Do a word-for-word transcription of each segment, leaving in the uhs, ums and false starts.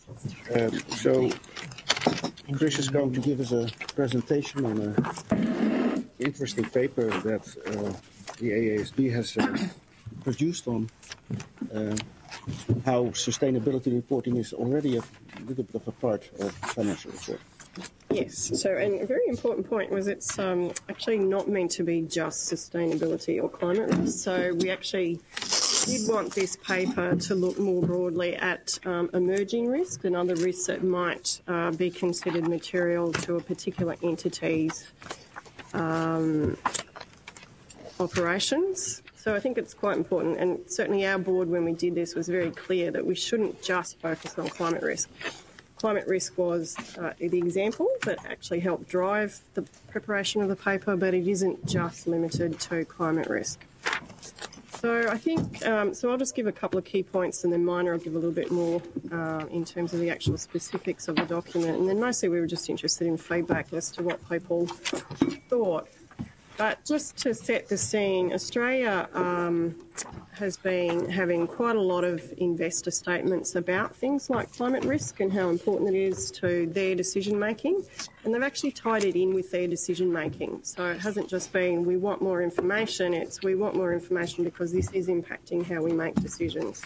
Um, so, Chris is going to give us a presentation on an interesting paper that uh, the A A S B has uh, produced on uh, how sustainability reporting is already a little bit of a part of financial report. Yes, so and a very important point was it's um, actually not meant to be just sustainability or climate risk. So we actually did want this paper to look more broadly at um, emerging risks and other risks that might uh, be considered material to a particular entity's um, operations. So I think it's quite important, and certainly our board, when we did this, was very clear that we shouldn't just focus on climate risk. Climate risk was uh, the example that actually helped drive the preparation of the paper, but it isn't just limited to climate risk. So I think, um, so I'll just give a couple of key points, and then Minor will give a little bit more uh, in terms of the actual specifics of the document. And then mostly we were just interested in feedback as to what people thought. But just to set the scene, Australia um, has been having quite a lot of investor statements about things like climate risk and how important it is to their decision making. And they've actually tied it in with their decision making. So it hasn't just been we want more information, it's we want more information because this is impacting how we make decisions.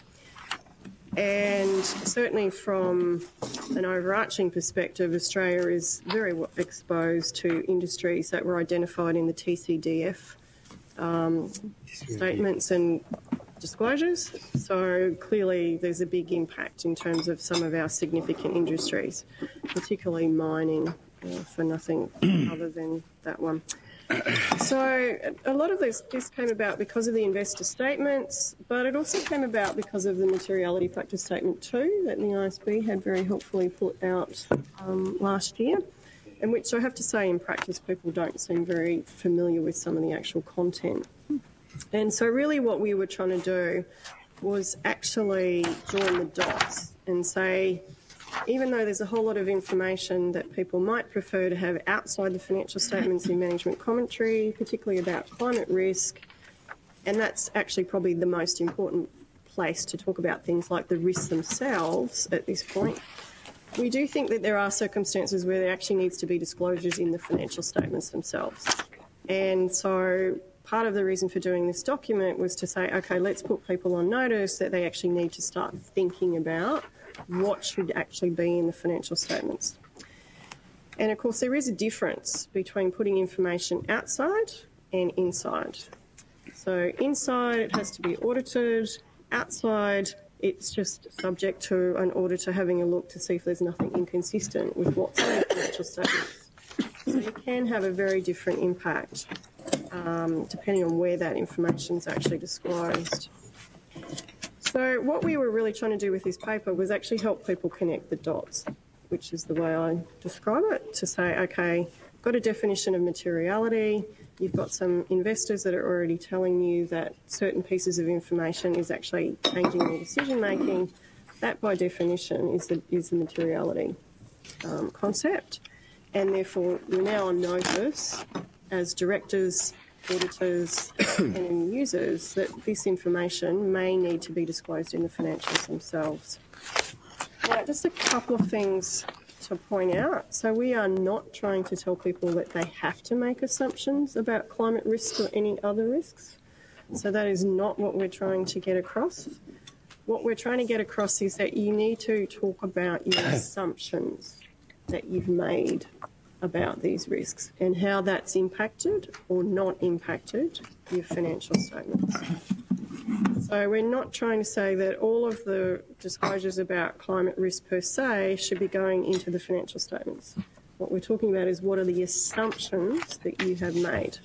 And certainly from an overarching perspective, Australia is very well exposed to industries that were identified in the T C D F um, statements and disclosures. So clearly there's a big impact in terms of some of our significant industries, particularly mining, uh, for nothing other than that one. So a lot of this, this came about because of the investor statements, but it also came about because of the materiality factor statement too that the I S B had very helpfully put out um, last year, and which I have to say in practice people don't seem very familiar with some of the actual content. And so really what we were trying to do was actually join the dots and say, even though there's a whole lot of information that people might prefer to have outside the financial statements in management commentary, particularly about climate risk, and that's actually probably the most important place to talk about things like the risks themselves at this point, we do think that there are circumstances where there actually needs to be disclosures in the financial statements themselves. And so part of the reason for doing this document was to say, okay, let's put people on notice that they actually need to start thinking about what should actually be in the financial statements. And of course there is a difference between putting information outside and inside. So inside it has to be audited, outside it's just subject to an auditor having a look to see if there's nothing inconsistent with what's in the financial statements. So you can have a very different impact um, depending on where that information is actually disclosed. So what we were really trying to do with this paper was actually help people connect the dots, which is the way I describe it, to say, okay, got a definition of materiality, you've got some investors that are already telling you that certain pieces of information is actually changing their decision making. That by definition is the, is the materiality um, concept, and therefore you're now on notice as directors, auditors and end users that this information may need to be disclosed in the financials themselves. Now, just a couple of things to point out. So we are not trying to tell people that they have to make assumptions about climate risk or any other risks. So that is not what we're trying to get across. What we're trying to get across is that you need to talk about your assumptions that you've made about these risks and how that's impacted or not impacted your financial statements. So we're not trying to say that all of the disclosures about climate risk per se should be going into the financial statements. What we're talking about is what are the assumptions that you have made.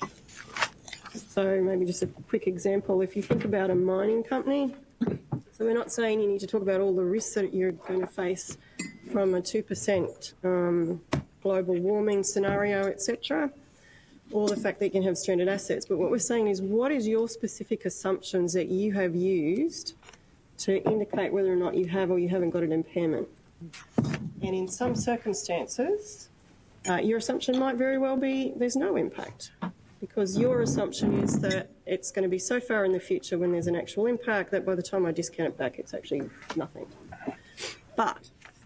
So maybe just a quick example, if you think about a mining company, so we're not saying you need to talk about all the risks that you're going to face from a two percent um, global warming scenario, et cetera, or the fact that you can have stranded assets. But what we're saying is what is your specific assumptions that you have used to indicate whether or not you have or you haven't got an impairment. And in some circumstances, uh, your assumption might very well be there's no impact, because your assumption is that it's going to be so far in the future when there's an actual impact that by the time I discount it back, it's actually nothing. But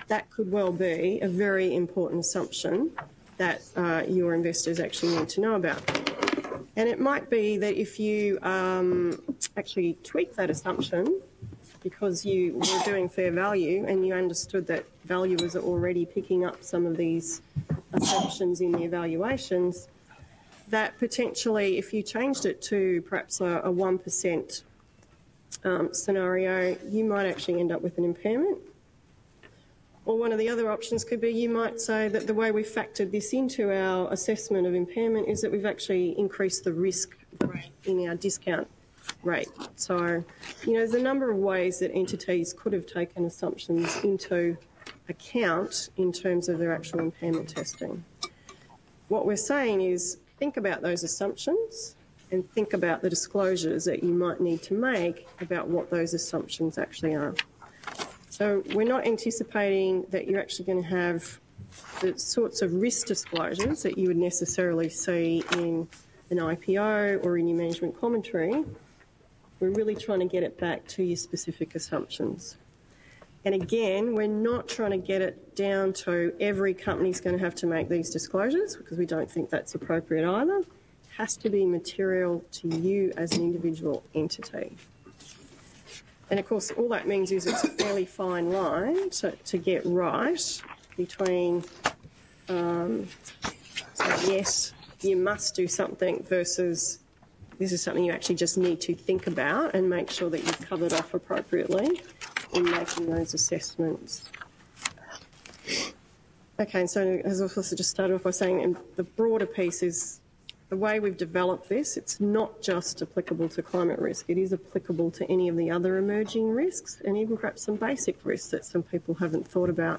that could well be a very important assumption that uh, your investors actually need to know about. And it might be that if you um, actually tweak that assumption because you were doing fair value and you understood that valuers are already picking up some of these assumptions in the evaluations, that potentially if you changed it to perhaps a, a one percent um, scenario, you might actually end up with an impairment. Or one of the other options could be you might say that the way we factored this into our assessment of impairment is that we've actually increased the risk rate in our discount rate. So, you know, there's a number of ways that entities could have taken assumptions into account in terms of their actual impairment testing. What we're saying is think about those assumptions and think about the disclosures that you might need to make about what those assumptions actually are. So we're not anticipating that you're actually going to have the sorts of risk disclosures that you would necessarily see in an I P O or in your management commentary. We're really trying to get it back to your specific assumptions. And again, we're not trying to get it down to every company's going to have to make these disclosures because we don't think that's appropriate either. It has to be material to you as an individual entity. And of course, all that means is it's a fairly fine line to, to get right between, um, so yes, you must do something versus this is something you actually just need to think about and make sure that you've covered off appropriately in making those assessments. Okay, and so as I also just started off by saying, the broader piece is the way we've developed this, it's not just applicable to climate risk, it is applicable to any of the other emerging risks and even perhaps some basic risks that some people haven't thought about.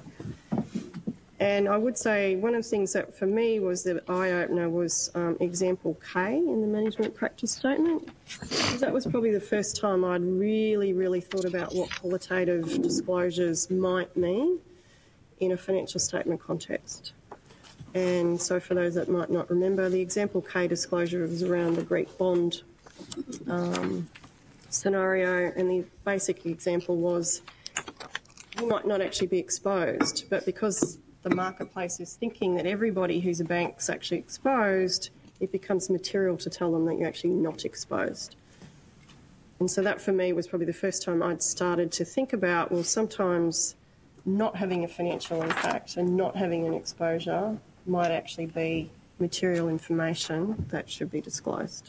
And I would say one of the things that for me was the eye-opener was um, example K in the management practice statement. That was probably the first time I'd really, really thought about what qualitative disclosures might mean in a financial statement context. And so for those that might not remember, the example K disclosure was around the Greek bond um, scenario, and the basic example was you might not actually be exposed, but because the marketplace is thinking that everybody who's a bank's actually exposed, it becomes material to tell them that you're actually not exposed. And so that for me was probably the first time I'd started to think about, well, sometimes not having a financial impact and not having an exposure might actually be material information that should be disclosed.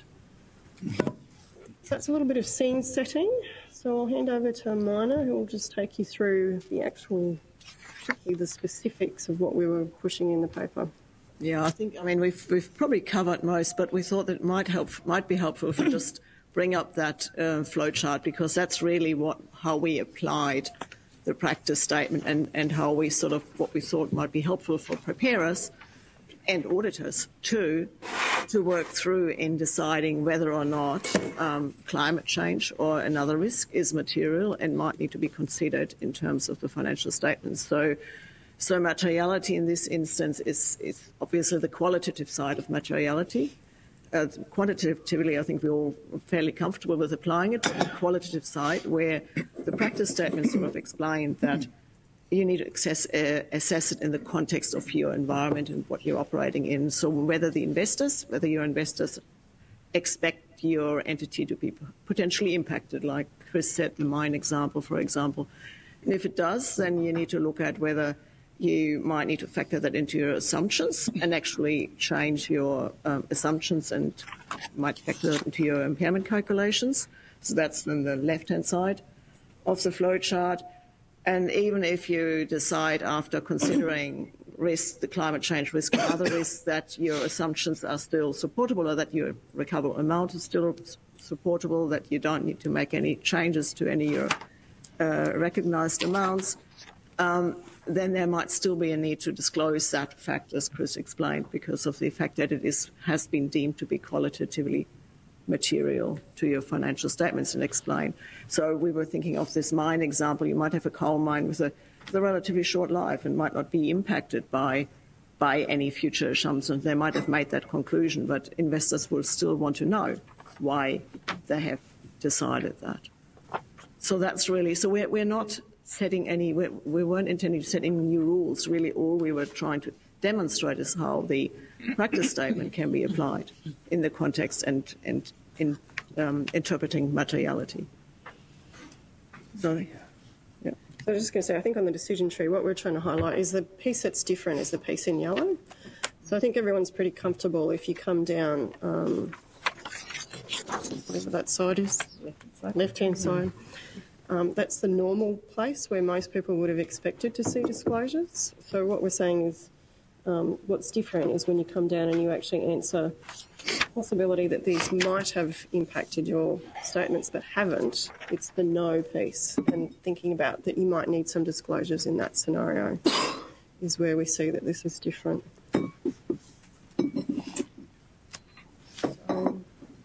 So that's a little bit of scene setting. So I'll hand over to Mina, who will just take you through the actual, the specifics of what we were pushing in the paper. Yeah, I think, I mean, we've we've probably covered most, but we thought that it might help, might be helpful if we just bring up that uh, flow chart, because that's really what how we applied the practice statement and, and how we sort of, what we thought might be helpful for preparers and auditors too, to work through in deciding whether or not um, climate change or another risk is material and might need to be considered in terms of the financial statements. So, so materiality in this instance is, is obviously the qualitative side of materiality. Uh, quantitatively, I think we're all fairly comfortable with applying it, but the qualitative side, where the practice statement sort of explained that you need to access, uh, assess it in the context of your environment and what you're operating in. So whether the investors, whether your investors expect your entity to be potentially impacted, like Chris said, the mine example, for example. And if it does, then you need to look at whether you might need to factor that into your assumptions and actually change your um, assumptions and might factor that into your impairment calculations. So that's then the left-hand side of the flow chart. And even if you decide after considering risk, the climate change risk and other risks, that your assumptions are still supportable or that your recoverable amount is still supportable, that you don't need to make any changes to any of your uh, recognised amounts, um, then there might still be a need to disclose that fact, as Chris explained, because of the fact that it is, has been deemed to be qualitatively material to your financial statements and explain. So we were thinking of this mine example. You might have a coal mine with a, with a relatively short life and might not be impacted by by any future assumptions. They might have made that conclusion, but investors will still want to know why they have decided that. So that's really, so we're, we're not setting any, we, we weren't intending to set any new rules. Really, all we were trying to demonstrate is how the practice statement can be applied in the context and, and in um, interpreting materiality. Sorry. Yeah. So I was just going to say, I think on the decision tree, what we're trying to highlight is the piece that's different is the piece in yellow. So I think everyone's pretty comfortable if you come down, um, whatever that side is, left-hand side. Um, that's the normal place where most people would have expected to see disclosures. So what we're saying is um, what's different is when you come down and you actually answer the possibility that these might have impacted your statements but haven't. It's the no piece, and thinking about that you might need some disclosures in that scenario is where we see that this is different. So,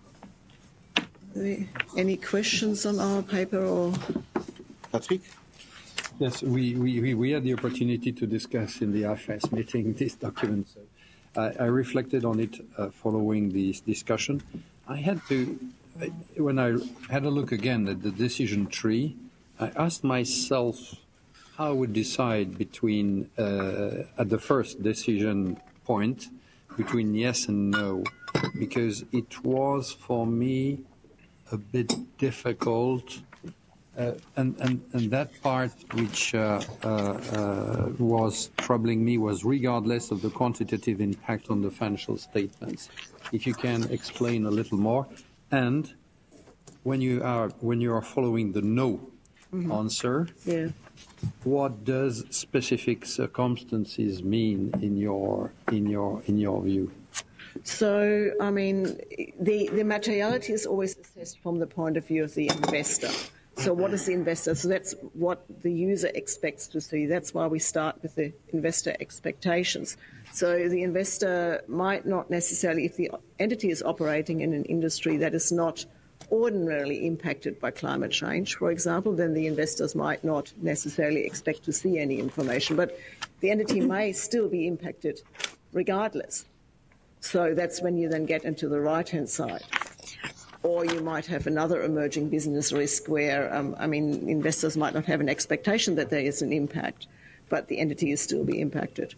any questions on our paper or? Patrick? Yes, we, we, we had the opportunity to discuss in the I F A S meeting this document. So I, I reflected on it uh, following this discussion. I had to, when I had a look again at the decision tree, I asked myself how I would decide between, uh, at the first decision point, between yes and no, because it was for me a bit difficult. Uh, and, and, and that part which uh, uh, uh, was troubling me was regardless of the quantitative impact on the financial statements. If you can explain a little more. And when you are, when you are following the no mm-hmm. answer, yeah. what does specific circumstances mean in your, in your, in your view? So, I mean, the, the materiality is always assessed from the point of view of the investor. So what is the investor? So that's what the user expects to see. That's why we start with the investor expectations. So the investor might not necessarily, if the entity is operating in an industry that is not ordinarily impacted by climate change, for example, then the investors might not necessarily expect to see any information. But the entity may still be impacted regardless. So that's when you then get into the right-hand side. Or you might have another emerging business risk where, um, I mean, investors might not have an expectation that there is an impact, but the entity is still be impacted.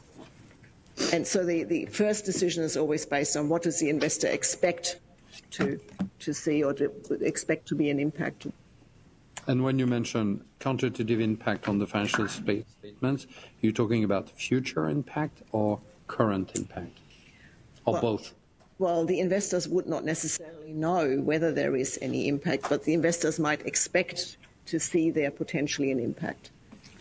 And so the, the first decision is always based on what does the investor expect to, to see or to expect to be an impact. And when you mention quantitative impact on the financial statements, you're talking about future impact or current impact, or well, both? Well, the investors would not necessarily know whether there is any impact, but the investors might expect to see there potentially an impact.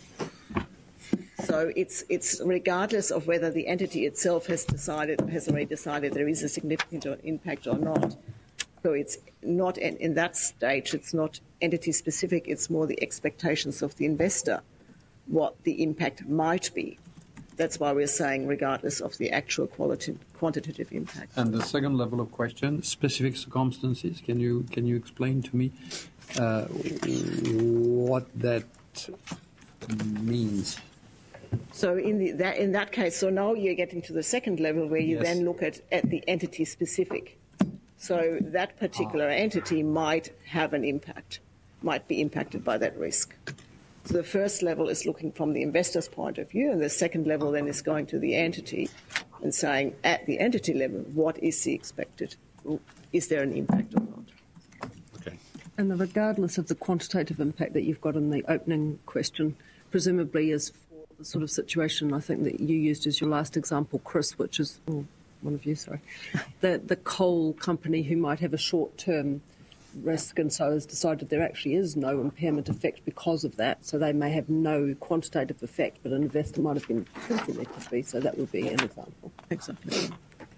So it's it's regardless of whether the entity itself has decided, has already decided there is a significant impact or not. So it's not in, in that stage, it's not entity specific, it's more the expectations of the investor, what the impact might be. That's why we're saying regardless of the actual quality, quantitative impact. And the second level of question, specific circumstances, can you can you explain to me uh, what that means? So in, the, that, in that case, so now you're getting to the second level where you yes. then look at, at the entity specific. So that particular ah. entity might have an impact, might be impacted by that risk. So the first level is looking from the investor's point of view, and the second level then is going to the entity and saying at the entity level, what is the expected? Is there an impact or not? Okay. And the regardless of the quantitative impact that you've got in the opening question, presumably is for the sort of situation I think that you used as your last example, Chris, which is, oh, one of you, sorry, the, the coal company who might have a short-term risk and so has decided there actually is no impairment effect because of that, so they may have no quantitative effect, but an investor might have been thinking there could be, so that would be an example. Exactly.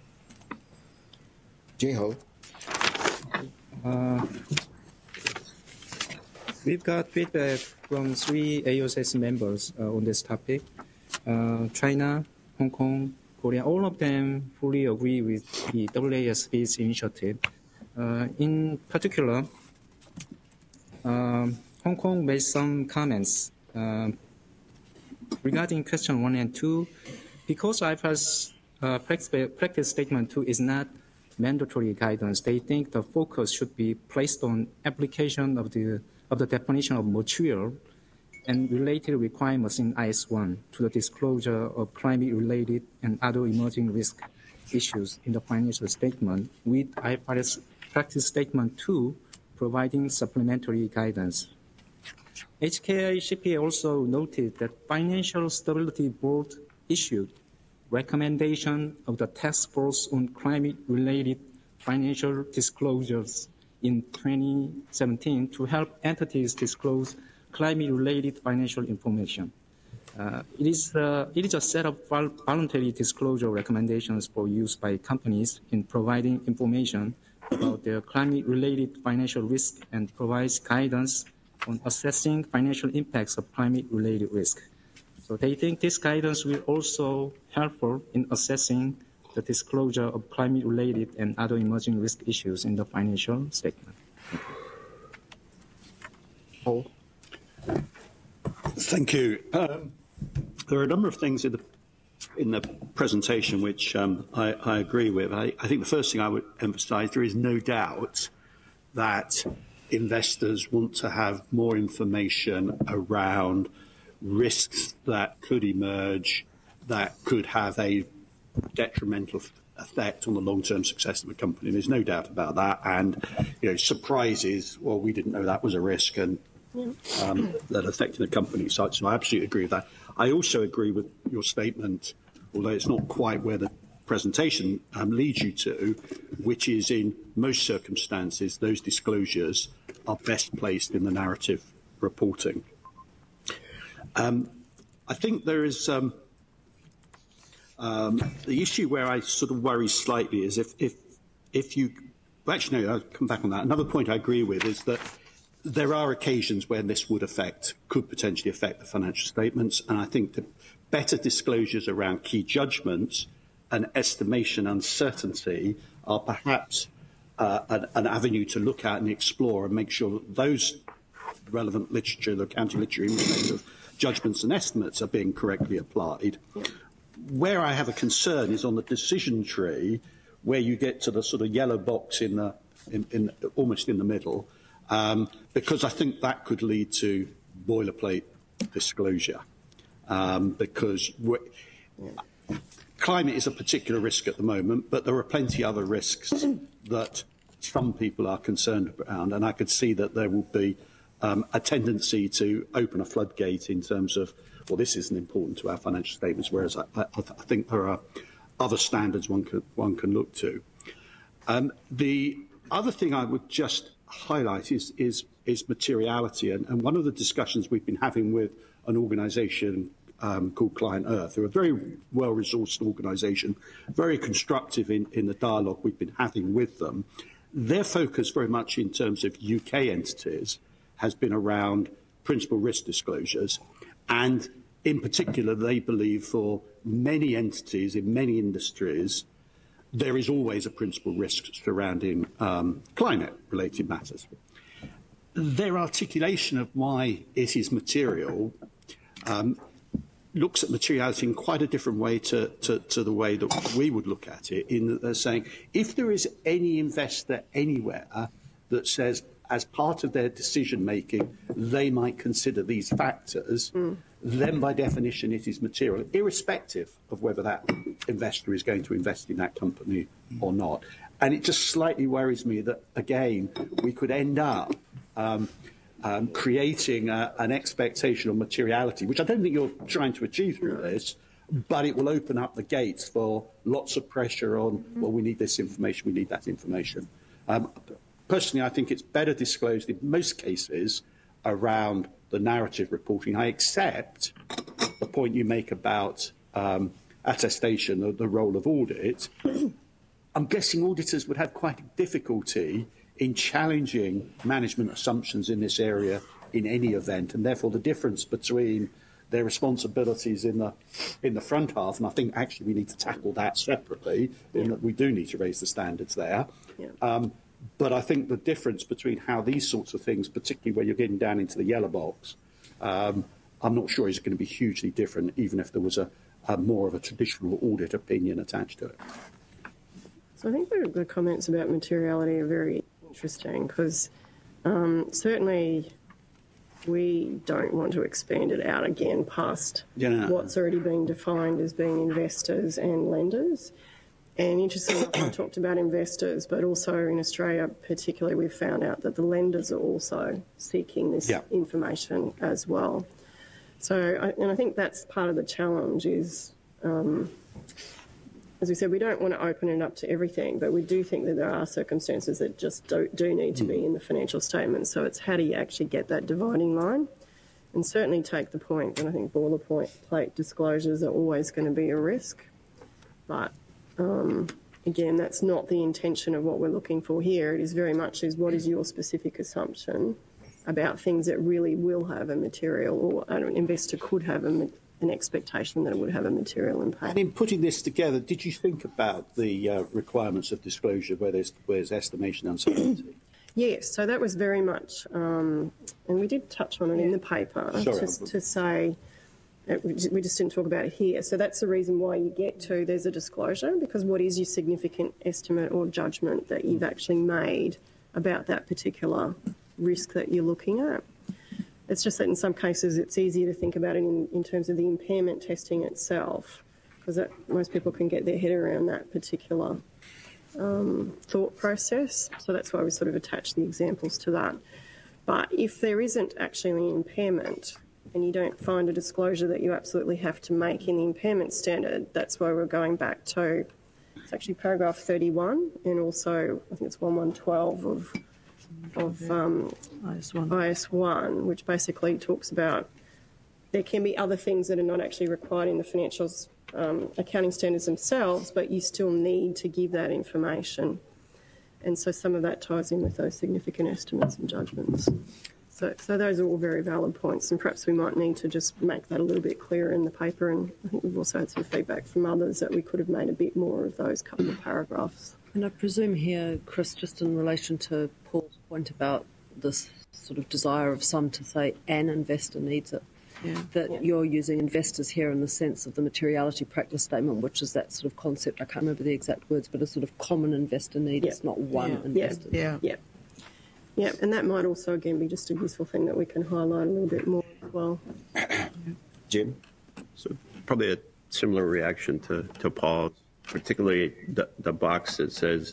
Jeho. Uh, we've got feedback from three A O S S members uh, on this topic. Uh, China, Hong Kong, Korea, all of them fully agree with the W A S B's initiative. Uh, in particular, um, Hong Kong made some comments uh, regarding question one and two. Because I F A S uh, practice statement two is not mandatory guidance, they think the focus should be placed on application of the of the definition of mature and related requirements in I S one to the disclosure of climate-related and other emerging risk issues in the financial statement, with I F R S Practice Statement two providing supplementary guidance. H K I C P A also noted that Financial Stability Board issued recommendation of the Task Force on Climate-Related Financial Disclosures in twenty seventeen to help entities disclose climate-related financial information. Uh, it, is, uh, it is a set of vol- voluntary disclosure recommendations for use by companies in providing information about their climate-related financial risk and provides guidance on assessing financial impacts of climate-related risk. So they think this guidance will also helpful in assessing the disclosure of climate-related and other emerging risk issues in the financial statement. Paul? Thank you. Um, there are a number of things in the in the presentation which um, I, I agree with. I, I think the first thing I would emphasise, there is no doubt that investors want to have more information around risks that could emerge that could have a detrimental effect on the long-term success of a company. There's no doubt about that. And, you know, surprises, well, we didn't know that was a risk and um, that affected the company. So, so I absolutely agree with that. I also agree with your statement, although it's not quite where the presentation um, leads you to, which is in most circumstances, those disclosures are best placed in the narrative reporting. Um, I think there is um, um, the issue where I sort of worry slightly is if, if, if you, well, actually, no, I'll come back on that. Another point I agree with is that there are occasions when this would affect, could potentially affect the financial statements, and I think that better disclosures around key judgments and estimation uncertainty are perhaps uh, an, an avenue to look at and explore and make sure that those relevant literature, the accounting literature of judgments and estimates are being correctly applied. Yeah. Where I have a concern is on the decision tree, where you get to the sort of yellow box in the, in, in, almost in the middle, um, because I think that could lead to boilerplate disclosure. Um, because yeah. climate is a particular risk at the moment, but there are plenty other risks that some people are concerned around, and I could see that there will be um, a tendency to open a floodgate in terms of, well, this isn't important to our financial statements, whereas I, I, I think there are other standards one can, one can look to. Um, the other thing I would just highlight is, is, is materiality, and, and one of the discussions we've been having with an organisation um, called Client Earth, who are a very well-resourced organisation, very constructive in, in the dialogue we've been having with them. Their focus very much in terms of U K entities has been around principal risk disclosures, and in particular they believe for many entities in many industries there is always a principal risk surrounding um, climate-related matters. Their articulation of why it is material um, looks at materiality in quite a different way to, to, to the way that we would look at it, in that they're saying if there is any investor anywhere that says as part of their decision making they might consider these factors, mm. then by definition it is material, irrespective of whether that investor is going to invest in that company or not. And it just slightly worries me that, again, we could end up um, um, creating a, an expectation of materiality, which I don't think you're trying to achieve through this, but it will open up the gates for lots of pressure on, well, we need this information, we need that information. Um, personally, I think it's better disclosed in most cases around the narrative reporting. I accept the point you make about um, attestation of the role of audit. I'm guessing auditors would have quite a difficulty in challenging management assumptions in this area in any event, and therefore the difference between their responsibilities in the in the front half, and I think actually we need to tackle that separately, in yeah. that we do need to raise the standards there. Yeah. Um, but I think the difference between how these sorts of things, particularly where you're getting down into the yellow box, um, I'm not sure is going to be hugely different, even if there was a, a more of a traditional audit opinion attached to it. So I think the, the comments about materiality are very interesting because um, certainly we don't want to expand it out again past Yeah, no, no. what's already been defined as being investors and lenders. And interestingly enough, I talked about investors, but also in Australia particularly, we've found out that the lenders are also seeking this Yeah. information as well. So, I, and I think that's part of the challenge is, um, as we said, we don't want to open it up to everything, but we do think that there are circumstances that just do, do need to be in the financial statement. So it's how do you actually get that dividing line? And certainly take the point, and I think boilerplate disclosures are always going to be a risk. But um, again, that's not the intention of what we're looking for here. It is very much is what is your specific assumption about things that really will have a material, or an investor could have a, an expectation that it would have a material impact. And in putting this together, did you think about the uh, requirements of disclosure where there's, where there's estimation uncertainty? Yes, so that was very much, um, and we did touch on it in the paper, Sorry, to, to say, uh, we just we just didn't talk about it here. So that's the reason why you get to, there's a disclosure, because what is your significant estimate or judgment that you've actually made about that particular risk that you're looking at? It's just that in some cases it's easier to think about it in, in terms of the impairment testing itself, because most people can get their head around that particular um, thought process. So that's why we sort of attach the examples to that. But if there isn't actually an impairment and you don't find a disclosure that you absolutely have to make in the impairment standard, that's why we're going back to, it's actually paragraph thirty-one and also I think it's eleven twelve of of um, I S one. I S one, which basically talks about there can be other things that are not actually required in the financials um, accounting standards themselves, but you still need to give that information. And so some of that ties in with those significant estimates and judgments. So, so those are all very valid points, and perhaps we might need to just make that a little bit clearer in the paper. And I think we've also had some feedback from others that we could have made a bit more of those couple of paragraphs. And I presume here, Chris, just in relation to Paul's point about this sort of desire of some to say an investor needs it, Yeah. that Yeah. you're using investors here in the sense of the materiality practice statement, which is that sort of concept, I can't remember the exact words, but a sort of common investor need. Yeah. It's not one Yeah. investor. Yeah. Yeah. Yeah, and that might also, again, be just a useful thing that we can highlight a little bit more as well. Jim? So probably a similar reaction to, to Paul, particularly the, the box that says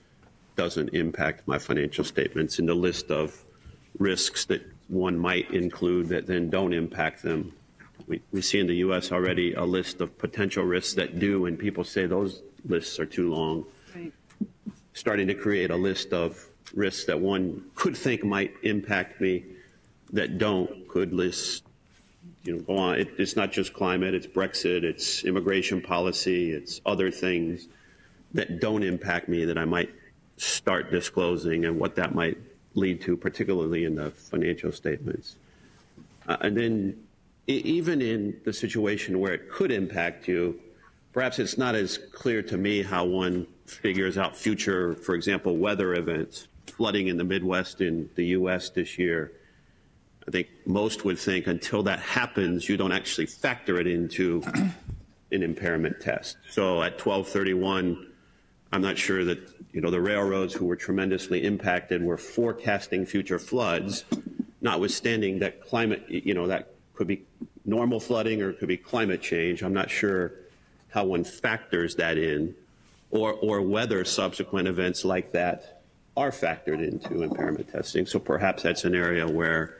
doesn't impact my financial statements in the list of risks that one might include that then don't impact them. We, we see in the U S already a list of potential risks that do, and people say those lists are too long. Right. Starting to create a list of risks that one could think might impact me that don't, could list, you know, go on. It, it's not just climate, it's Brexit, it's immigration policy, it's other things that don't impact me that I might start disclosing and what that might lead to, particularly in the financial statements. Uh, and then e- even in the situation where it could impact you, perhaps it's not as clear to me how one figures out future, for example, weather events, flooding in the Midwest in the U S this year. I think most would think until that happens, you don't actually factor it into an impairment test. So at twelve thirty-one, I'm not sure that, you know, the railroads who were tremendously impacted were forecasting future floods, notwithstanding that climate, you know, that could be normal flooding or it could be climate change. I'm not sure how one factors that in, or, or whether subsequent events like that are factored into impairment testing. So perhaps that's an area where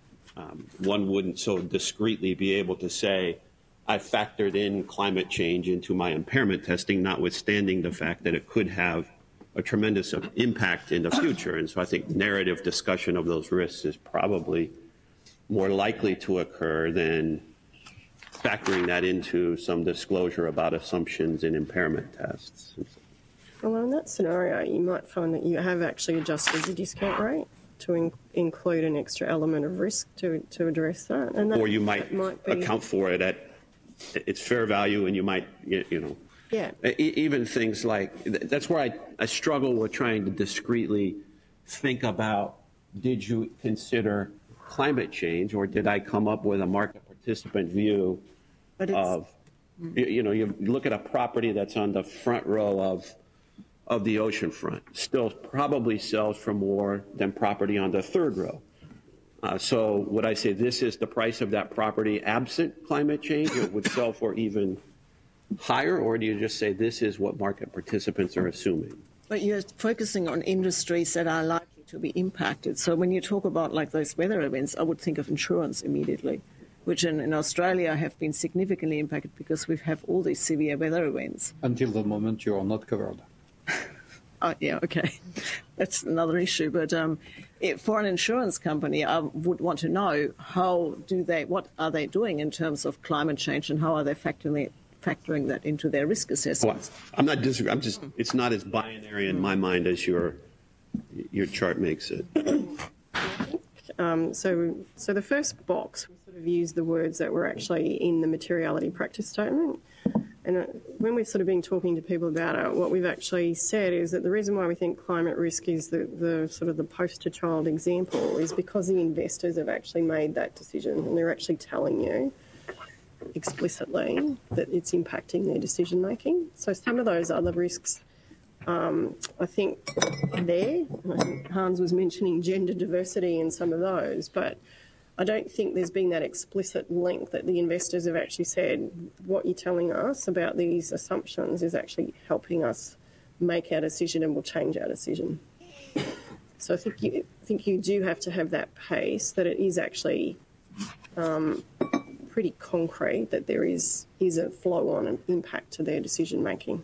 um, one wouldn't so discreetly be able to say, I factored in climate change into my impairment testing, notwithstanding the fact that it could have a tremendous impact in the future. And so I think narrative discussion of those risks is probably more likely to occur than factoring that into some disclosure about assumptions in impairment tests. Well, in that scenario, you might find that you have actually adjusted the discount rate to in- include an extra element of risk to, to address that. And that, Or you might, that might be, account for it at its fair value, and you might, you know, yeah, e- even things like, that's where I, I struggle with trying to discreetly think about, did you consider climate change, or did I come up with a market participant view But it's, of, you, you know, you look at a property that's on the front row of of the ocean front, still probably sells for more than property on the third row. Uh, so would I say this is the price of that property absent climate change? It would sell for even higher, or do you just say this is what market participants are assuming? But you're focusing on industries that are likely to be impacted. So when you talk about like those weather events, I would think of insurance immediately, which in, in Australia have been significantly impacted because we have all these severe weather events. Until the moment you are not covered. Oh, yeah, okay. That's another issue. But um, it, for an insurance company, I would want to know how do they, what are they doing in terms of climate change and how are they factoring it, factoring that into their risk assessments? Well, I'm not disagreeing. I'm just, it's not as binary in my mind as your, your chart makes it. Um, so, so the first box, we sort of used the words that were actually in the materiality practice statement. And when we've sort of been talking to people about it, what we've actually said is that the reason why we think climate risk is the, the sort of the poster child example is because the investors have actually made that decision and they're actually telling you explicitly that it's impacting their decision making. So some of those other risks, um, I think, are there. I think Hans was mentioning gender diversity in some of those, but I don't think there's been that explicit link that the investors have actually said what you're telling us about these assumptions is actually helping us make our decision and will change our decision. So I think you I think you do have to have that pace that it is actually um, pretty concrete that there is is a flow on and impact to their decision making.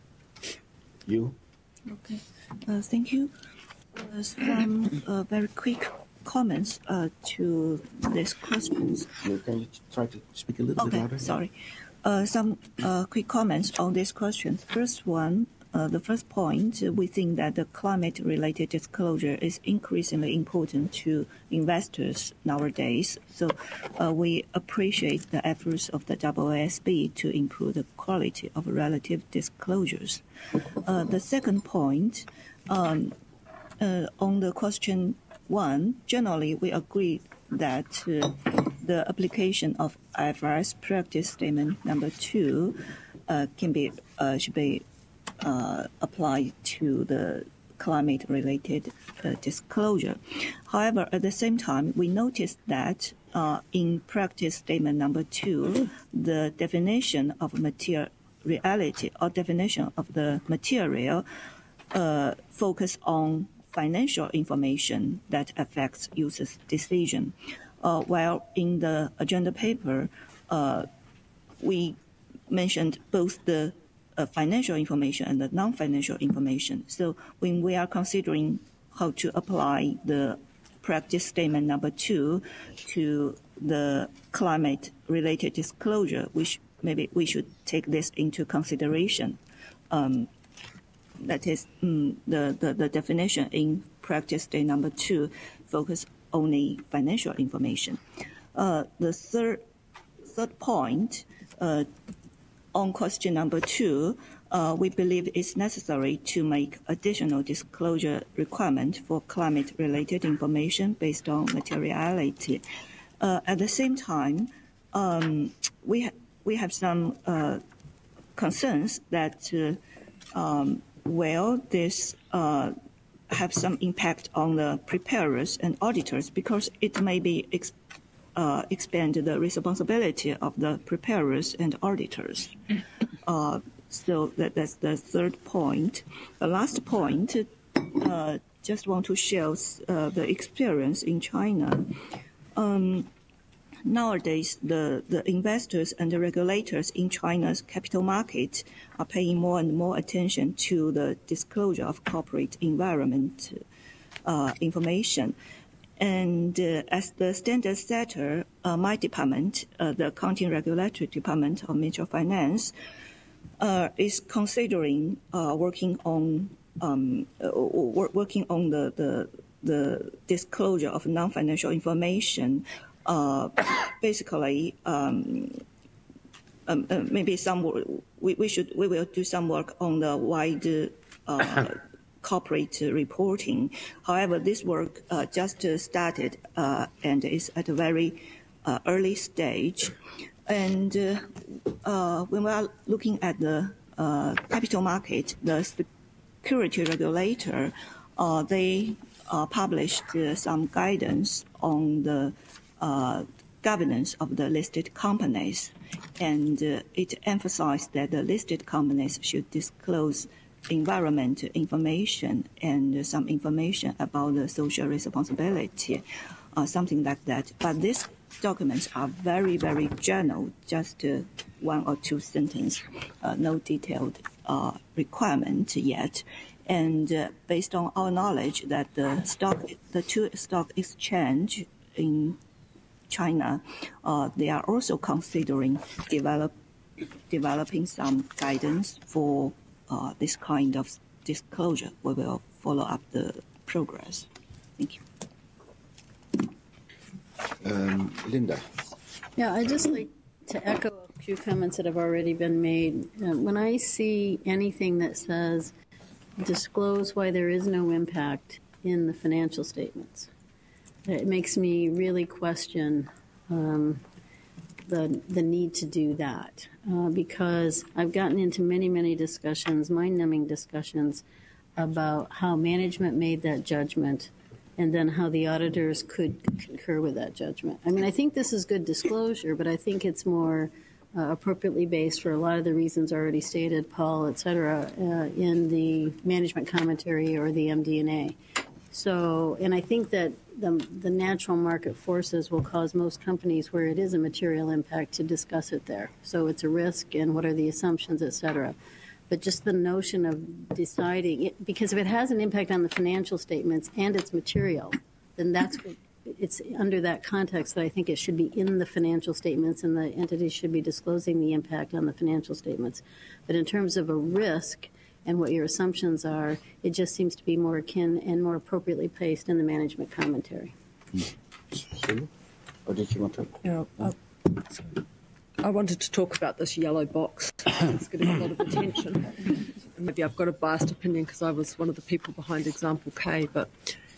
You? Okay, uh, thank you. Uh, some uh, very quick comments uh, to these questions. Can you try to speak a little okay, bit louder? Sorry. Uh, some uh, quick comments on these questions. First one, uh, the first point, uh, we think that the climate-related disclosure is increasingly important to investors nowadays. So uh, we appreciate the efforts of the A A S B to improve the quality of relative disclosures. Uh, the second point, um, uh, on the question one, generally we agree that uh, the application of I F R S practice statement number two uh, can be uh, should be uh, applied to the climate-related uh, disclosure. However, at the same time, we noticed that uh, in practice statement number two, the definition of materiality or definition of the material uh, focus on financial information that affects users' decision. Uh, while in the agenda paper, uh, we mentioned both the uh, financial information and the non-financial information. So when we are considering how to apply the practice statement number two to the climate-related disclosure, which maybe we should take this into consideration. Um, That is um, the, the, the definition in practice day number two, focus only financial information. Uh, the third third point uh, on question number two, uh, we believe it's necessary to make additional disclosure requirement for climate-related information based on materiality. Uh, at the same time, um, we ha we have some uh, concerns that. Uh, um, Well, this uh, have some impact on the preparers and auditors because it may be ex uh, expand the responsibility of the preparers and auditors. Uh, so that, that's the third point. The last point, uh, just want to share uh, the experience in China. Um, Nowadays, the, the investors and the regulators in China's capital market are paying more and more attention to the disclosure of corporate environment uh, information. And uh, as the standard setter, uh, my department, uh, the Accounting Regulatory Department of Ministry of Finance, uh, is considering uh, working on um, uh, working on the, the, the disclosure of non-financial information. Uh, basically, um, um, uh, maybe some we, we should we will do some work on the wide uh, corporate reporting. However, this work uh, just started uh, and is at a very uh, early stage. And uh, uh, when we are looking at the uh, capital market, the security regulator, uh, they uh, published uh, some guidance on the uh, governance of the listed companies, and uh, it emphasized that the listed companies should disclose environmental information and some information about the social responsibility, uh, something like that. But these documents are very, very general, just uh, one or two sentences, uh, no detailed uh, requirement yet. And uh, based on our knowledge that the stock, the two stock exchange in China, uh, they are also considering develop, developing some guidance for uh, this kind of disclosure. We will follow up the progress. Thank you. Um, Linda. Yeah, I'd just like to echo a few comments that have already been made. Uh, when I see anything that says disclose why there is no impact in the financial statements, it makes me really question um, the the need to do that uh, because I've gotten into many, many discussions, mind-numbing discussions, about how management made that judgment and then how the auditors could concur with that judgment. I mean, I think this is good disclosure, but I think it's more uh, appropriately based for a lot of the reasons already stated, Paul, et cetera, uh, in the management commentary or the M D and A. So, and I think that the, the natural market forces will cause most companies where it is a material impact to discuss it there. So it's a risk and what are the assumptions, et cetera. But just the notion of deciding, it, because if it has an impact on the financial statements and it's material, then that's what, it's under that context that I think it should be in the financial statements and the entities should be disclosing the impact on the financial statements. But in terms of a risk and what your assumptions are, it just seems to be more akin and more appropriately placed in the management commentary. Sue? Or did you want to? Yeah, uh, I wanted to talk about this yellow box. It's getting a lot of attention. Maybe I've got a biased opinion because I was one of the people behind Example K, but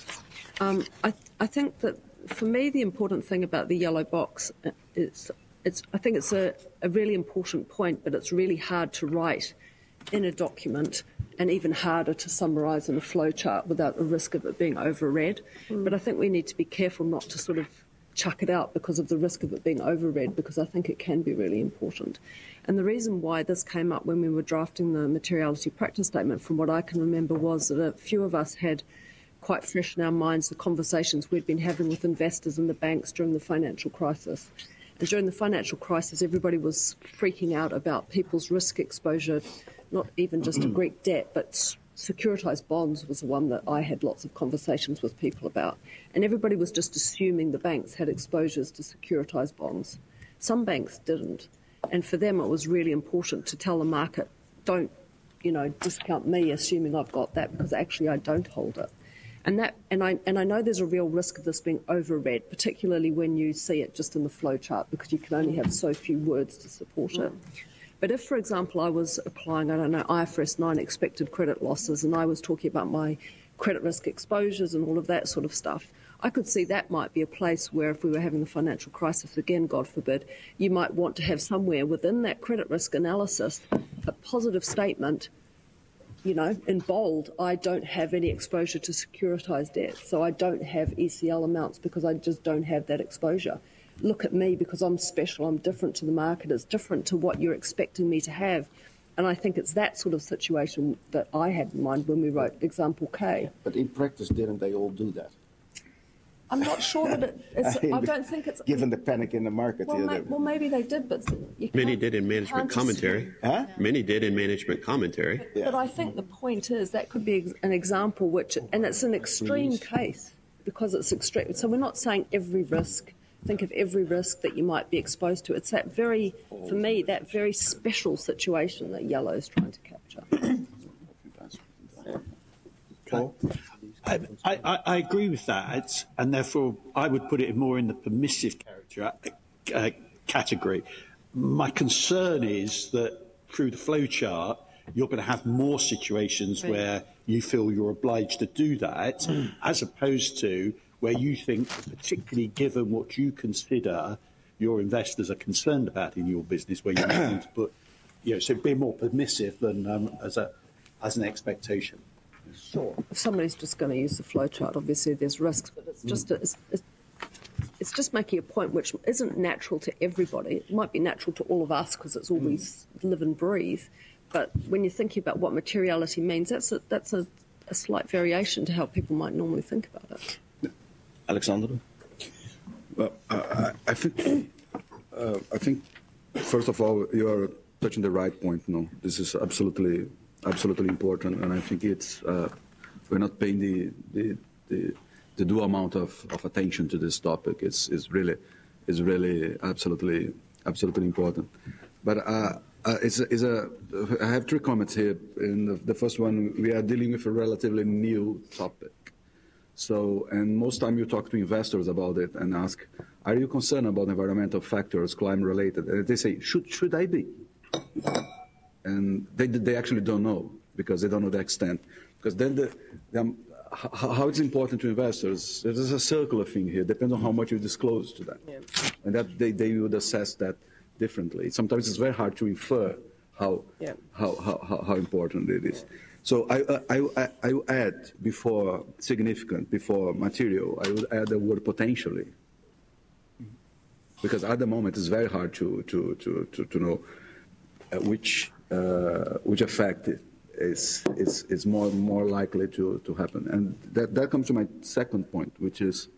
um, I, I think that for me the important thing about the yellow box is it's, I think it's a, a really important point, but it's really hard to write in a document and even harder to summarise in a flowchart without the risk of it being overread. Mm. But I think we need to be careful not to sort of chuck it out because of the risk of it being overread, because I think it can be really important. And the reason why this came up when we were drafting the materiality practice statement, from what I can remember, was that a few of us had quite fresh in our minds the conversations we'd been having with investors and the banks during the financial crisis. And during the financial crisis, everybody was freaking out about people's risk exposure, not even just to Greek debt, but securitized bonds was the one that I had lots of conversations with people about. And everybody was just assuming the banks had exposures to securitized bonds. Some banks didn't. And for them, it was really important to tell the market, don't, you know, discount me assuming I've got that, because actually I don't hold it. And that, and I, and I know there's a real risk of this being overread, particularly when you see it just in the flowchart, because you can only have so few words to support it. But if, for example, I was applying, I don't know, I F R S nine expected credit losses, and I was talking about my credit risk exposures and all of that sort of stuff, I could see that might be a place where, if we were having the financial crisis again, God forbid, you might want to have somewhere within that credit risk analysis a positive statement, you know, in bold, I don't have any exposure to securitized debt, so I don't have E C L amounts because I just don't have that exposure. Look at me because I'm special, I'm different to the market, it's different to what you're expecting me to have. And I think it's that sort of situation that I had in mind when we wrote Example K. But in practice, didn't they all do that? I'm not sure that it is, I don't think it's... Given the panic in the market. Well, ma- well maybe they did, but... You Many did in management commentary. Huh? Many did in management commentary. But, yeah. but I think the point is that could be an example which, and it's an extreme case because it's extreme. So we're not saying every risk. Think of every risk that you might be exposed to. It's that very, for me, that very special situation that Yellow is trying to capture. Paul? I, I, I agree with that, it's, and therefore I would put it more in the permissive character uh, category. My concern is that through the flowchart, you're going to have more situations right. where you feel you're obliged to do that, mm. as opposed to where you think, particularly given what you consider your investors are concerned about in your business, where you need to put, you know, so be more permissive than um, as a as an expectation. Sure. If somebody's just going to use the flowchart, obviously there's risks, but it's just, mm. a, it's, it's, it's just making a point which isn't natural to everybody. It might be natural to all of us because it's all we live and breathe. But when you're thinking about what materiality means, that's a, that's a, a slight variation to how people might normally think about it. Alexander? Well, I, I think, uh, I think, first of all, you are touching the right point. No, this is absolutely, absolutely important, and I think it's uh, we're not paying the the, the, the due amount of, of attention to this topic. It's is really, is really absolutely, absolutely important. But uh, uh, it's, it's a. I have three comments here. In the, the first one, we are dealing with a relatively new topic. So, and most time you talk to investors about it and ask, are you concerned about environmental factors, climate related? And they say, should, should I be? And they, they actually don't know because they don't know the extent. Because then the, the, how it's important to investors, there's a circular thing here, depends on how much you disclose to them. Yeah. And that they, they would assess that differently. Sometimes it's very hard to infer how, yeah. how, how, how important it is. So I, I, I, I would add before significant, before material, I would add the word potentially. Because at the moment it's very hard to, to, to, to, to know uh, which, uh, which effect is, is, is more, more likely to, to happen. And that, that comes to my second point, which is,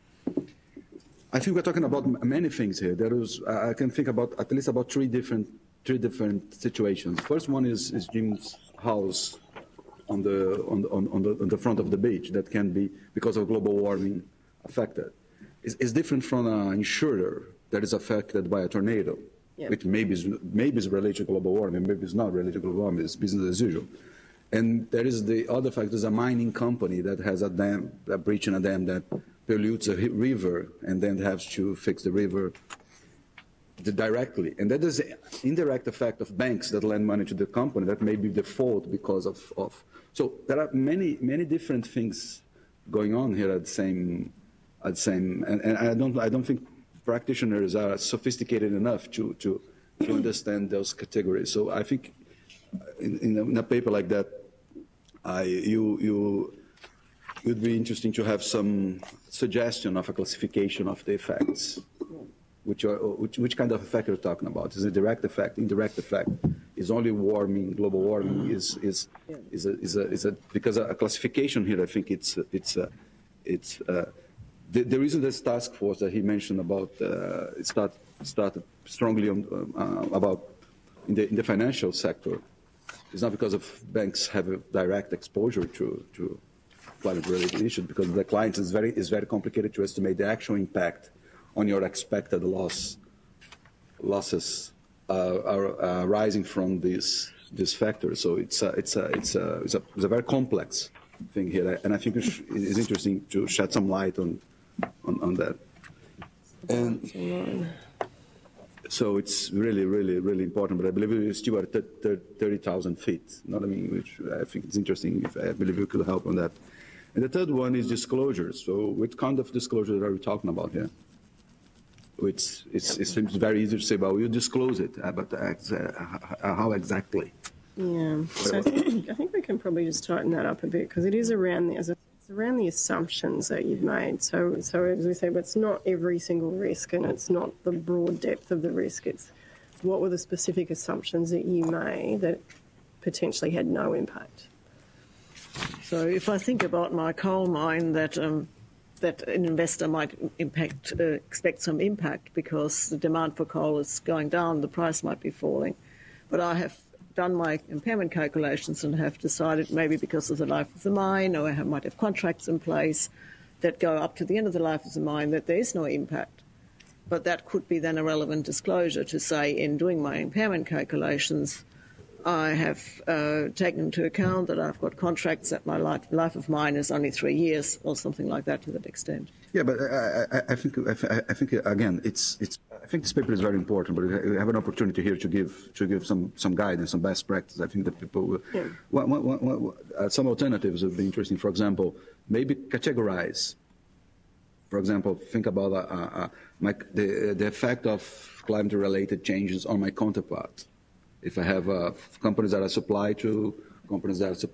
I think we're talking about many things here. There is, I can think about at least about three different, three different situations. First one is, is Jim's house on the, on, the, on, the, on the front of the beach that can be, because of global warming, affected. It's, it's different from an insurer that is affected by a tornado, yeah. which maybe is, maybe is related to global warming, maybe it's not related to global warming, it's business as usual. And there is the other fact, there's a mining company that has a dam, a breach in a dam that pollutes a river and then has to fix the river directly. And that is an indirect effect of banks that lend money to the company that may be default because of, of so there are many, many different things going on here at the same, at the same, and, and I don't, I don't think practitioners are sophisticated enough to, to, to understand those categories. So I think in, in, a, in a paper like that, I, you, you, it would be interesting to have some suggestion of a classification of the effects. Which, are, which, which kind of effect you're talking about? Is it direct effect, indirect effect? Is only warming, global warming? Is is is a, is a, is a because a, a classification here? I think it's it's uh, it's uh, the, the reason this task force that he mentioned about uh, it start started strongly on uh, about in the in the financial sector is not because of banks have a direct exposure to to climate-related issues, because the clients is very is very complicated to estimate the actual impact on your expected loss, losses uh, are uh, rising from these these factors. So it's a, it's a, it's a, it's a, it's a very complex thing here, and I think it's interesting to shed some light on on, on that. And so it's really, really, really important. But I believe we're still at thirty thousand feet. Not I mean, which I think it's interesting. If I believe we could help on that. And the third one is disclosures. So which kind of disclosures are we talking about here? It's, it's, it seems very easy to say, well, you disclose it, uh, but uh, how exactly? Yeah, so I think, I think we can probably just tighten that up a bit, because it is around the, it's around the assumptions that you've made. So, so as we say, but it's not every single risk, and it's not the broad depth of the risk. It's what were the specific assumptions that you made that potentially had no impact. So if I think about my coal mine, that um, that an investor might impact, uh, expect some impact because the demand for coal is going down, the price might be falling. But I have done my impairment calculations and have decided, maybe because of the life of the mine, or I have, might have contracts in place that go up to the end of the life of the mine, that there is no impact. But that could be then a relevant disclosure to say, in doing my impairment calculations, I have uh, taken into account that I've got contracts that my life, life of mine is only three years or something like that to that extent. Yeah, but I, I, I think I think again, it's it's. I think this paper is very important, but we have an opportunity here to give to give some some guidance, some best practice. I think that people will. Yeah. One, one, one, one, uh, some alternatives would be interesting. For example, maybe categorize. For example, think about uh, uh, my, the the effect of climate-related changes on my counterpart. If I have uh, companies that I supply to, companies that I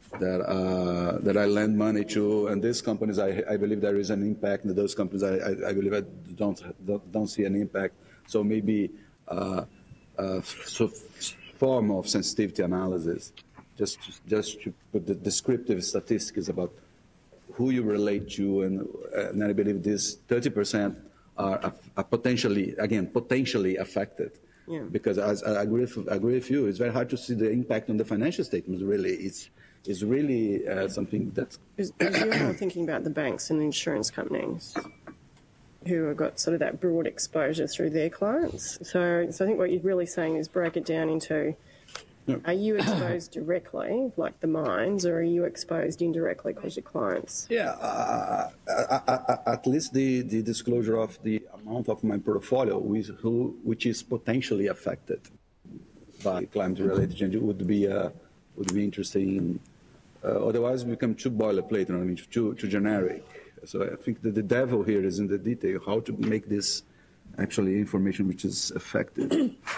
that uh, that I lend money to, and these companies I, I believe there is an impact, and those companies I, I, I believe I don't, don't don't see an impact. So maybe uh, a so form of sensitivity analysis, just just to put the descriptive statistics about who you relate to, and, and I believe this thirty percent are, are potentially, again, potentially affected. Yeah. Because as I agree with, I agree with you, it's very hard to see the impact on the financial statements. Really, it's is really uh, something that's. Because you're more thinking about the banks and insurance companies who have got sort of that broad exposure through their clients. So, so I think what you're really saying is break it down into: Yeah. are you exposed directly, like the mines, or are you exposed indirectly because your clients? Yeah, uh, uh, uh, at least the, the disclosure of the amount of my portfolio with who, which is potentially affected by climate-related change would be uh, would be interesting. Uh, otherwise, we become too boilerplate, I mean, too too generic. So I think that the devil here is in the detail, how to make this actually information which is effective.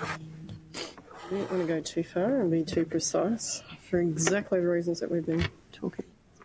I don't want to go too far and be too precise for exactly the reasons that we've been talking.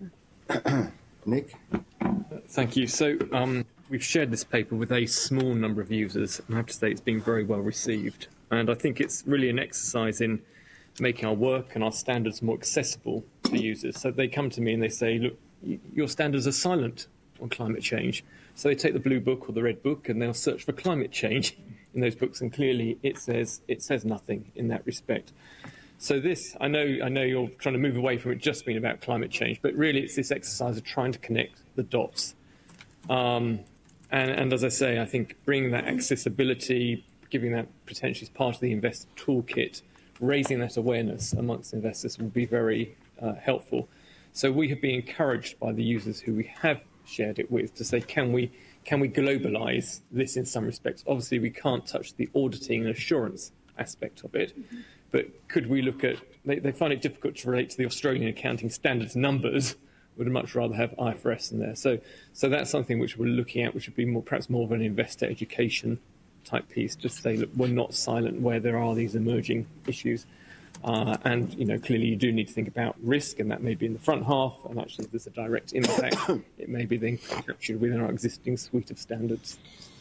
Nick? Thank you. So um, we've shared this paper with a small number of users, and I have to say it's been very well received. And I think it's really an exercise in making our work and our standards more accessible to users. So they come to me and they say, look, your standards are silent on climate change. So they take the blue book or the red book and they'll search for climate change in those books, and clearly it says it says nothing in that respect. So this, I know, I know you're trying to move away from it just being about climate change, but really it's this exercise of trying to connect the dots. Um, and, and as I say, I think bringing that accessibility, giving that potentially as part of the investor toolkit, raising that awareness amongst investors will be very uh, helpful. So we have been encouraged by the users who we have shared it with to say, can we can we globalise this in some respects? Obviously, we can't touch the auditing and assurance aspect of it, mm-hmm. but could we look at, they, they find it difficult to relate to the Australian accounting standards numbers, would much rather have I F R S in there. So, so that's something which we're looking at, which would be more perhaps more of an investor education type piece, just say, look, we're not silent where there are these emerging issues. Uh, and, you know, clearly you do need to think about risk, and that may be in the front half, and actually if there's a direct impact, it may be then captured within our existing suite of standards.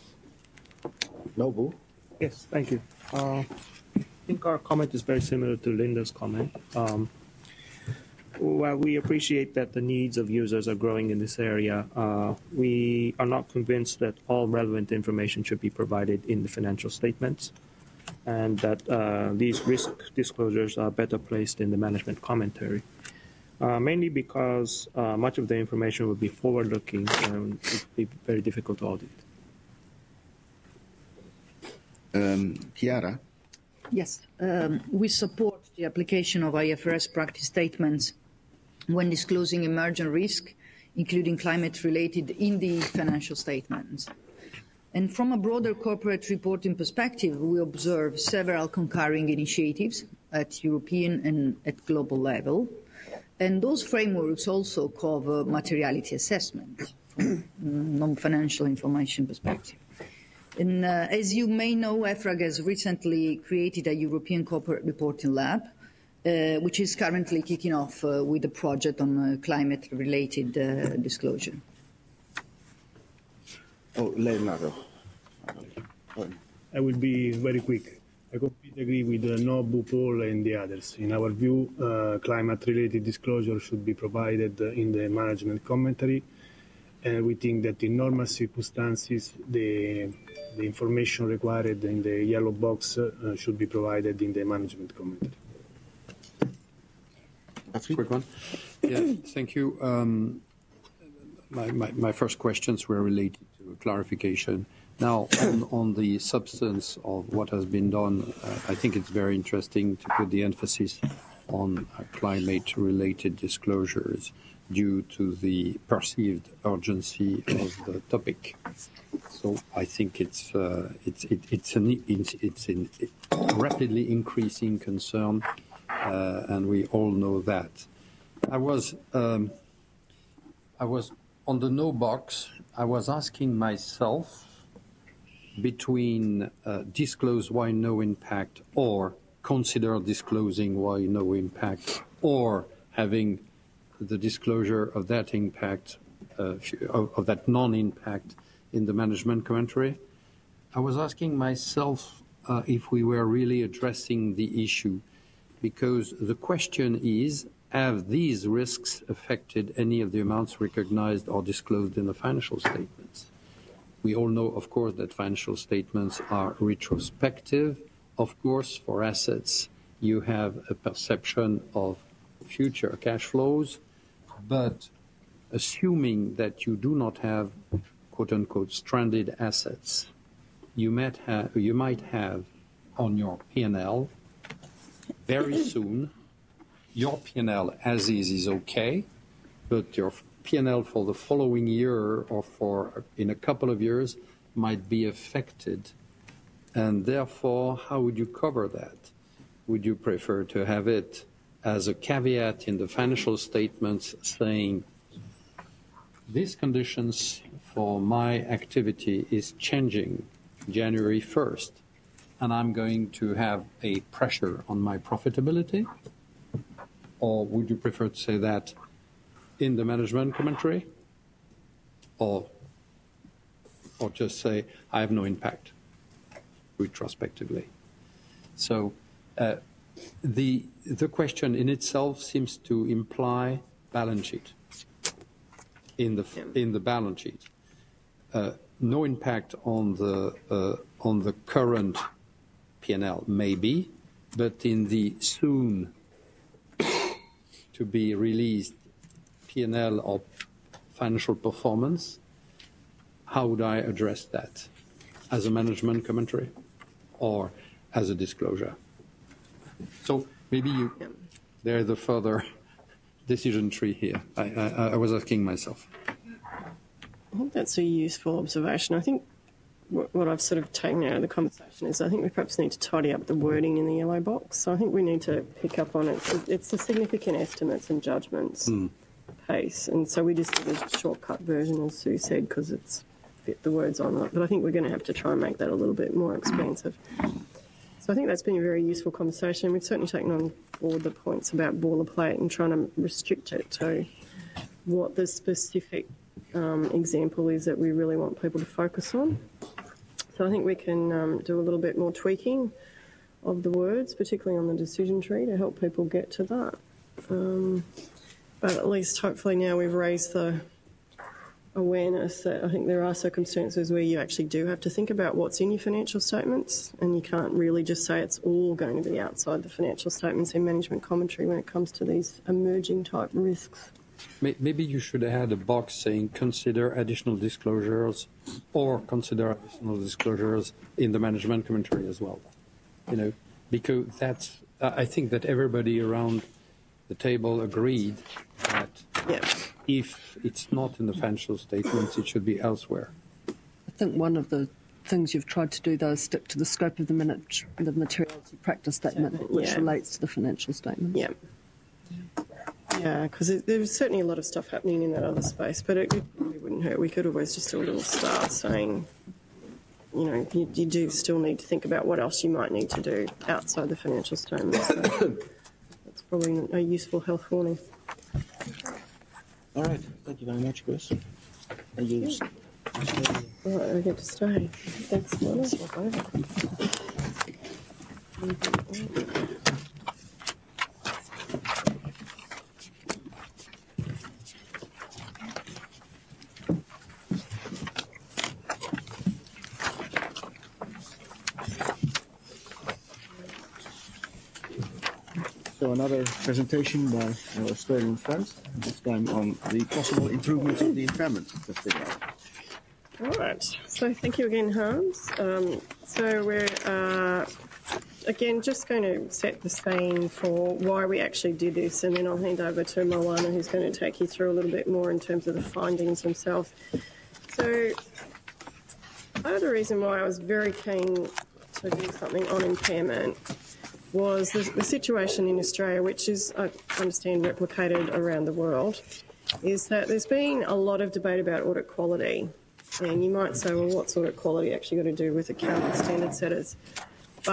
Noble? Yes, thank you. Uh, I think our comment is very similar to Linda's comment. Um, while we appreciate that the needs of users are growing in this area, uh, we are not convinced that all relevant information should be provided in the financial statements, and that uh, these risk disclosures are better placed in the management commentary, uh, mainly because uh, much of the information would be forward-looking and it would be very difficult to audit. Um, Chiara? Yes, um, we support the application of I F R S practice statements when disclosing emergent risk, including climate-related, in the financial statements. And from a broader corporate reporting perspective, we observe several concurring initiatives at European and at global level. And those frameworks also cover materiality assessment from a non-financial information perspective. And uh, as you may know, EFRAG has recently created a European Corporate Reporting Lab, uh, which is currently kicking off uh, with a project on uh, climate-related uh, disclosure. Oh, Leonardo. I will be very quick. I completely agree with uh, Nobu, Paul, and the others. In our view, uh, climate-related disclosure should be provided uh, in the management commentary, and we think that in normal circumstances, the, the information required in the yellow box uh, should be provided in the management commentary. That's a quick one. Yeah, thank you. Um, my, my, my first questions were related to clarification. Now, on, on the substance of what has been done, uh, I think it's very interesting to put the emphasis on uh, climate-related disclosures due to the perceived urgency of the topic. So I think it's uh, it's it, it's an it's, it's an rapidly increasing concern, uh, and we all know that. I was um, I was on the no box. I was asking myself between uh, disclose why no impact, or consider disclosing why no impact, or having the disclosure of that impact, uh, of, of that non-impact in the management commentary, I was asking myself uh, if we were really addressing the issue, because the question is, have these risks affected any of the amounts recognized or disclosed in the financial statements? We all know, of course, that financial statements are retrospective. Of course, for assets, you have a perception of future cash flows, but assuming that you do not have, quote-unquote, stranded assets, you might have, you might have on your P and L very soon, your P and L as is is okay, but your P and L for the following year or for in a couple of years might be affected. And therefore, how would you cover that? Would you prefer to have it as a caveat in the financial statements saying, these conditions for my activity is changing January first, and I'm going to have a pressure on my profitability? Or would you prefer to say that in the management commentary? Or, or just say, I have no impact retrospectively? So uh, the, the question in itself seems to imply balance sheet. In the, in the balance sheet. Uh, no impact on the, uh, on the current P and L, maybe, but in the soon to be released P and L or financial performance, how would I address that? As a management commentary or as a disclosure? So maybe you, there's a further decision tree here. I, I, I was asking myself. I think that's a useful observation. I think what, what I've sort of taken out of the conversation is I think we perhaps need to tidy up the wording in the yellow box. So I think we need to pick up on it. So it's the significant estimates and judgments mm. pace. And so we just did a shortcut version, as Sue said, because it's fit the words on it. But I think we're going to have to try and make that a little bit more expansive. So I think that's been a very useful conversation. We've certainly taken on board the points about boilerplate and trying to restrict it to what the specific um, example is that we really want people to focus on. So I think we can um, do a little bit more tweaking of the words, particularly on the decision tree, to help people get to that. Um, but at least hopefully now we've raised the awareness that I think there are circumstances where you actually do have to think about what's in your financial statements, and you can't really just say it's all going to be outside the financial statements in management commentary when it comes to these emerging type risks. Maybe you should add a box saying consider additional disclosures or consider additional disclosures in the management commentary as well. You know, because that's, I think that everybody around the table agreed that yeah. if it's not in the financial statements, it should be elsewhere. I think one of the things you've tried to do, though, is stick to the scope of the, minute, the materiality practice statement, which yeah. relates to the financial statements. Yeah. Yeah, because there's certainly a lot of stuff happening in that other space, but it, it probably wouldn't hurt. We could always just do a little star saying, you know, you, you do still need to think about what else you might need to do outside the financial statements. So that's probably a useful health warning. All right. Thank you very much, Chris. Are you? All right, I get to stay. Thanks, Mona. So another presentation by our Australian friends, this time on the possible improvements of the impairment testing. All right. So thank you again, Hans. Um, so we're, uh, again, just going to set the scene for why we actually did this, and then I'll hand over to Moana, who's going to take you through a little bit more in terms of the findings themselves. So part of the reason why I was very keen to do something on impairment was the, the situation in Australia, which is, I understand, replicated around the world, is that there's been a lot of debate about audit quality. And you might say, well, what's audit quality actually got to do with accounting standard setters? But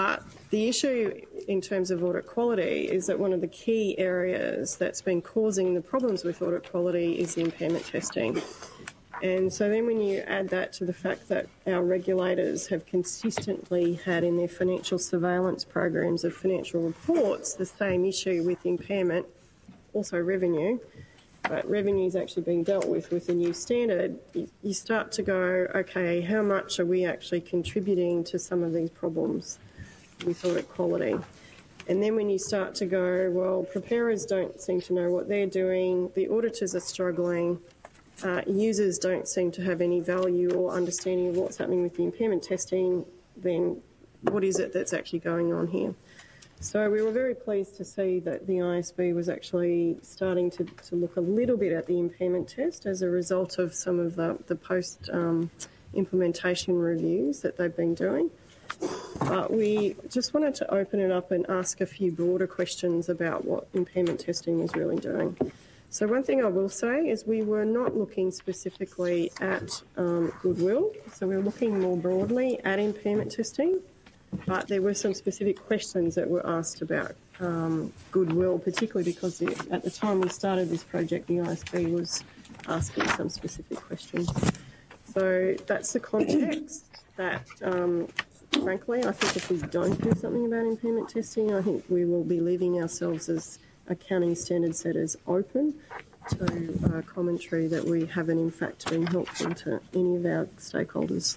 the issue in terms of audit quality is that one of the key areas that's been causing the problems with audit quality is the impairment testing. And so then when you add that to the fact that our regulators have consistently had in their financial surveillance programs of financial reports the same issue with impairment, also revenue, but revenue is actually being dealt with with the new standard, you start to go, okay, how much are we actually contributing to some of these problems with audit quality? And then when you start to go, well, preparers don't seem to know what they're doing, the auditors are struggling, uh, users don't seem to have any value or understanding of what's happening with the impairment testing, then what is it that's actually going on here? So we were very pleased to see that the I S B was actually starting to, to look a little bit at the impairment test as a result of some of the, the post um, implementation reviews that they've been doing. But we just wanted to open it up and ask a few broader questions about what impairment testing is really doing. So one thing I will say is we were not looking specifically at um, goodwill, so we were looking more broadly at impairment testing, but there were some specific questions that were asked about um, goodwill, particularly because the, at the time we started this project, the I S B was asking some specific questions. So that's the context that, um, frankly, I think if we don't do something about impairment testing, I think we will be leaving ourselves as accounting standard setters open to uh, commentary that we haven't in fact been helpful to any of our stakeholders.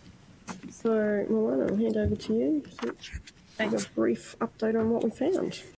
So, Moana, I'll hand over to you to give a brief update on what we found.